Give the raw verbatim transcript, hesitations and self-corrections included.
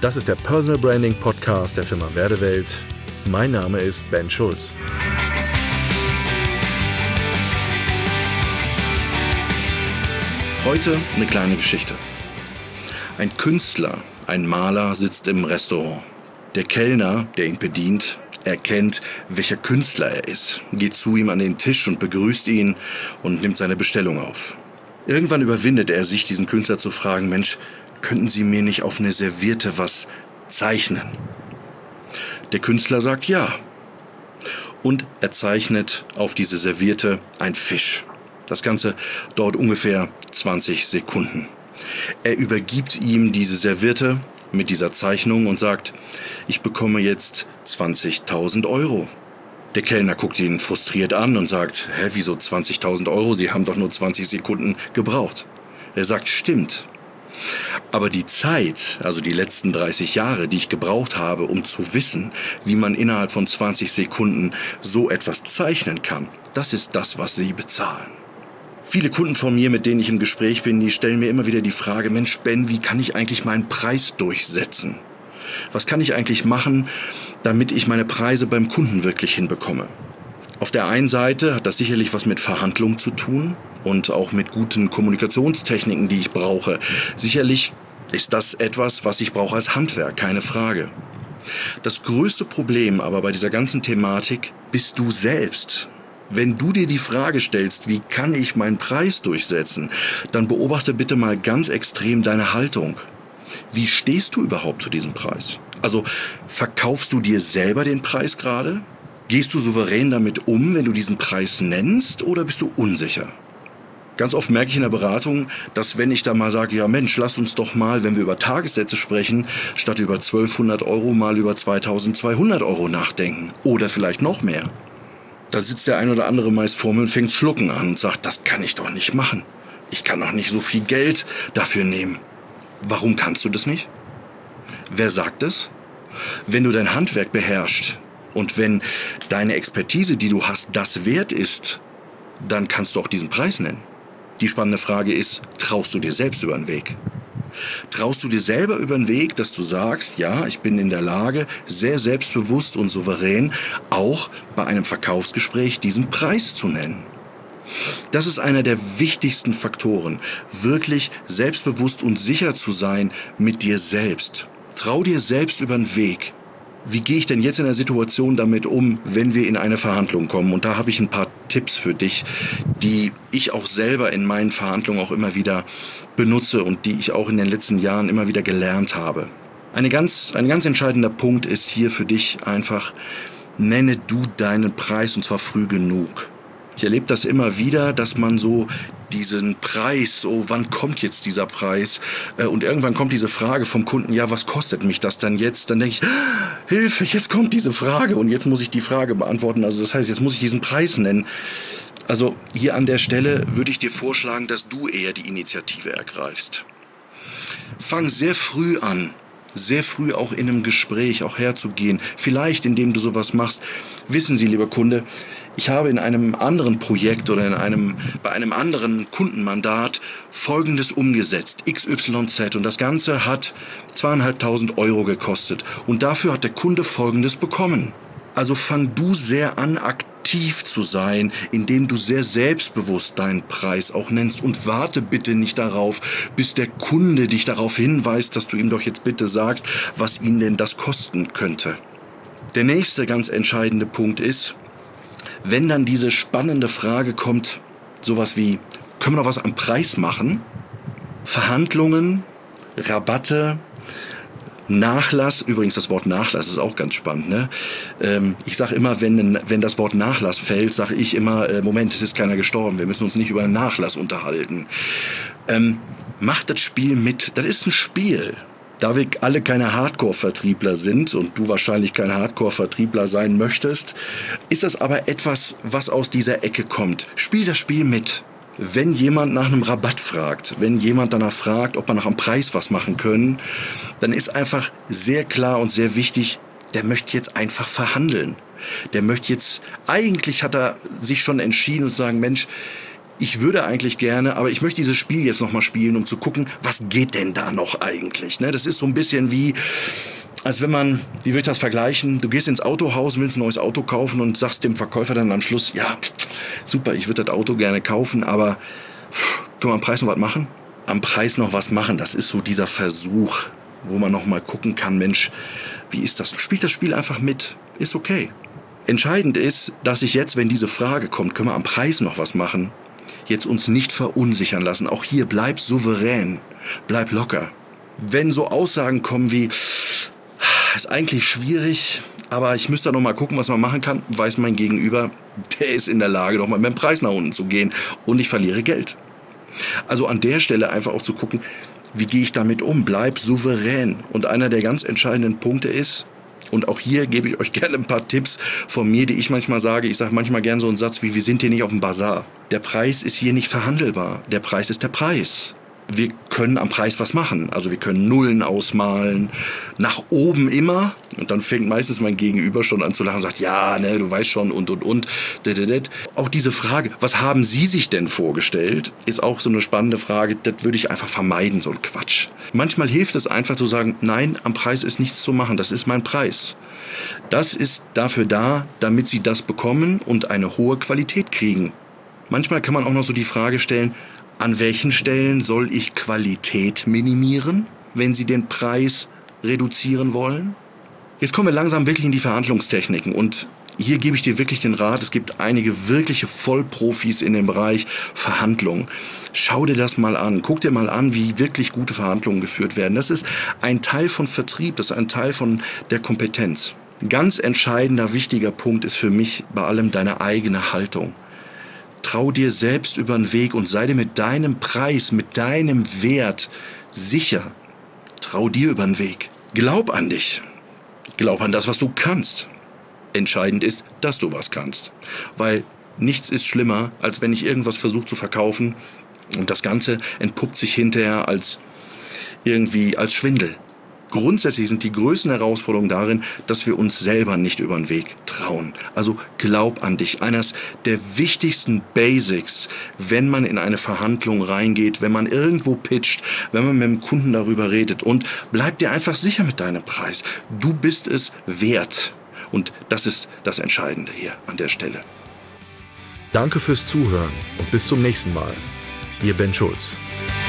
Das ist der Personal Branding Podcast der Firma Werdewelt. Mein Name ist Ben Schulz. Heute eine kleine Geschichte. Ein Künstler, ein Maler sitzt im Restaurant. Der Kellner, der ihn bedient, erkennt, welcher Künstler er ist, geht zu ihm an den Tisch und begrüßt ihn und nimmt seine Bestellung auf. Irgendwann überwindet er sich, diesen Künstler zu fragen, Mensch, könnten Sie mir nicht auf eine Serviette was zeichnen? Der Künstler sagt ja. Und er zeichnet auf diese Serviette einen Fisch. Das Ganze dauert ungefähr zwanzig Sekunden. Er übergibt ihm diese Serviette mit dieser Zeichnung und sagt, ich bekomme jetzt zwanzigtausend Euro. Der Kellner guckt ihn frustriert an und sagt, hä, wieso zwanzigtausend Euro? Sie haben doch nur zwanzig Sekunden gebraucht. Er sagt, stimmt. Aber die Zeit, also die letzten dreißig Jahre, die ich gebraucht habe, um zu wissen, wie man innerhalb von zwanzig Sekunden so etwas zeichnen kann, das ist das, was Sie bezahlen. Viele Kunden von mir, mit denen ich im Gespräch bin, die stellen mir immer wieder die Frage, Mensch Ben, wie kann ich eigentlich meinen Preis durchsetzen? Was kann ich eigentlich machen, damit ich meine Preise beim Kunden wirklich hinbekomme? Auf der einen Seite hat das sicherlich was mit Verhandlungen zu tun und auch mit guten Kommunikationstechniken, die ich brauche. Sicherlich ist das etwas, was ich brauche als Handwerk, keine Frage. Das größte Problem aber bei dieser ganzen Thematik bist du selbst. Wenn du dir die Frage stellst, wie kann ich meinen Preis durchsetzen, dann beobachte bitte mal ganz extrem deine Haltung. Wie stehst du überhaupt zu diesem Preis? Also verkaufst du dir selber den Preis gerade? Gehst du souverän damit um, wenn du diesen Preis nennst, oder bist du unsicher? Ganz oft merke ich in der Beratung, dass wenn ich da mal sage, ja Mensch, lass uns doch mal, wenn wir über Tagessätze sprechen, statt über zwölfhundert Euro mal über zweitausendzweihundert Euro nachdenken oder vielleicht noch mehr. Da sitzt der ein oder andere meist vor mir und fängt Schlucken an und sagt, das kann ich doch nicht machen. Ich kann doch nicht so viel Geld dafür nehmen. Warum kannst du das nicht? Wer sagt es? Wenn du dein Handwerk beherrschst und wenn deine Expertise, die du hast, das wert ist, dann kannst du auch diesen Preis nennen. Die spannende Frage ist, traust du dir selbst über den Weg? Traust du dir selber über den Weg, dass du sagst, ja, ich bin in der Lage, sehr selbstbewusst und souverän, auch bei einem Verkaufsgespräch diesen Preis zu nennen? Das ist einer der wichtigsten Faktoren, wirklich selbstbewusst und sicher zu sein mit dir selbst. Trau dir selbst über den Weg. Wie gehe ich denn jetzt in der Situation damit um, wenn wir in eine Verhandlung kommen? Und da habe ich ein paar Tipps für dich, die ich auch selber in meinen Verhandlungen auch immer wieder benutze und die ich auch in den letzten Jahren immer wieder gelernt habe. Eine ganz, ein ganz entscheidender Punkt ist hier für dich einfach, nenne du deinen Preis und zwar früh genug. Ich erlebe das immer wieder, dass man so diesen Preis, oh, wann kommt jetzt dieser Preis? Und irgendwann kommt diese Frage vom Kunden, ja, was kostet mich das dann jetzt? Dann denke ich, Hilfe, jetzt kommt diese Frage und jetzt muss ich die Frage beantworten. Also das heißt, jetzt muss ich diesen Preis nennen. Also hier an der Stelle würde ich dir vorschlagen, dass du eher die Initiative ergreifst. Fang sehr früh an, sehr früh auch in einem Gespräch auch herzugehen. Vielleicht, indem du sowas machst. Wissen Sie, lieber Kunde, ich habe in einem anderen Projekt oder in einem, bei einem anderen Kundenmandat Folgendes umgesetzt, X Y Z, und das Ganze hat zweieinhalbtausend Euro gekostet und dafür hat der Kunde Folgendes bekommen. Also fang du sehr an, aktiv zu sein, indem du sehr selbstbewusst deinen Preis auch nennst und warte bitte nicht darauf, bis der Kunde dich darauf hinweist, dass du ihm doch jetzt bitte sagst, was ihn denn das kosten könnte. Der nächste ganz entscheidende Punkt ist, wenn dann diese spannende Frage kommt, sowas wie, können wir noch was am Preis machen? Verhandlungen, Rabatte, Nachlass, übrigens das Wort Nachlass ist auch ganz spannend, ne? Ähm, ich sage immer, wenn, wenn das Wort Nachlass fällt, sage ich immer, äh, Moment, es ist keiner gestorben, wir müssen uns nicht über einen Nachlass unterhalten. Ähm, macht das Spiel mit, das ist ein Spiel. Da wir alle keine Hardcore-Vertriebler sind und du wahrscheinlich kein Hardcore-Vertriebler sein möchtest, ist das aber etwas, was aus dieser Ecke kommt. Spiel das Spiel mit. Wenn jemand nach einem Rabatt fragt, wenn jemand danach fragt, ob wir noch am Preis was machen können, dann ist einfach sehr klar und sehr wichtig, der möchte jetzt einfach verhandeln. Der möchte jetzt, eigentlich hat er sich schon entschieden und sagen, Mensch, ich würde eigentlich gerne, aber ich möchte dieses Spiel jetzt nochmal spielen, um zu gucken, was geht denn da noch eigentlich? Ne? Das ist so ein bisschen wie, als wenn man, wie würde ich das vergleichen? Du gehst ins Autohaus, willst ein neues Auto kaufen und sagst dem Verkäufer dann am Schluss, ja, super, ich würde das Auto gerne kaufen, aber können wir am Preis noch was machen? Am Preis noch was machen, das ist so dieser Versuch, wo man noch mal gucken kann, Mensch, wie ist das? Spielt das Spiel einfach mit, ist okay. Entscheidend ist, dass ich jetzt, wenn diese Frage kommt, können wir am Preis noch was machen, jetzt uns nicht verunsichern lassen. Auch hier, bleib souverän, bleib locker. Wenn so Aussagen kommen wie, ist eigentlich schwierig, aber ich müsste da noch mal gucken, was man machen kann, weiß mein Gegenüber, der ist in der Lage, doch mal mit dem Preis nach unten zu gehen und ich verliere Geld. Also an der Stelle einfach auch zu gucken, wie gehe ich damit um? Bleib souverän. Und einer der ganz entscheidenden Punkte ist, und auch hier gebe ich euch gerne ein paar Tipps von mir, die ich manchmal sage. Ich sage manchmal gerne so einen Satz wie, wir sind hier nicht auf dem Bazar. Der Preis ist hier nicht verhandelbar. Der Preis ist der Preis. Wir können am Preis was machen. Also wir können Nullen ausmalen, nach oben immer. Und dann fängt meistens mein Gegenüber schon an zu lachen und sagt, ja, ne, du weißt schon und, und, und. Auch diese Frage, was haben Sie sich denn vorgestellt, ist auch so eine spannende Frage. Das würde ich einfach vermeiden, so ein Quatsch. Manchmal hilft es einfach zu sagen, nein, am Preis ist nichts zu machen, das ist mein Preis. Das ist dafür da, damit Sie das bekommen und eine hohe Qualität kriegen. Manchmal kann man auch noch so die Frage stellen, an welchen Stellen soll ich Qualität minimieren, wenn Sie den Preis reduzieren wollen? Jetzt kommen wir langsam wirklich in die Verhandlungstechniken und hier gebe ich dir wirklich den Rat, es gibt einige wirkliche Vollprofis in dem Bereich Verhandlungen. Schau dir das mal an, guck dir mal an, wie wirklich gute Verhandlungen geführt werden. Das ist ein Teil von Vertrieb, das ist ein Teil von der Kompetenz. Ein ganz entscheidender, wichtiger Punkt ist für mich bei allem deine eigene Haltung. Trau dir selbst über den Weg und sei dir mit deinem Preis, mit deinem Wert sicher. Trau dir über den Weg. Glaub an dich. Glaub an das, was du kannst. Entscheidend ist, dass du was kannst. Weil nichts ist schlimmer, als wenn ich irgendwas versuche zu verkaufen und das Ganze entpuppt sich hinterher als irgendwie als Schwindel. Grundsätzlich sind die größten Herausforderungen darin, dass wir uns selber nicht über den Weg trauen. Also glaub an dich. Eines der wichtigsten Basics, wenn man in eine Verhandlung reingeht, wenn man irgendwo pitcht, wenn man mit dem Kunden darüber redet. Und bleib dir einfach sicher mit deinem Preis. Du bist es wert. Und das ist das Entscheidende hier an der Stelle. Danke fürs Zuhören und bis zum nächsten Mal. Ihr Ben Schulz.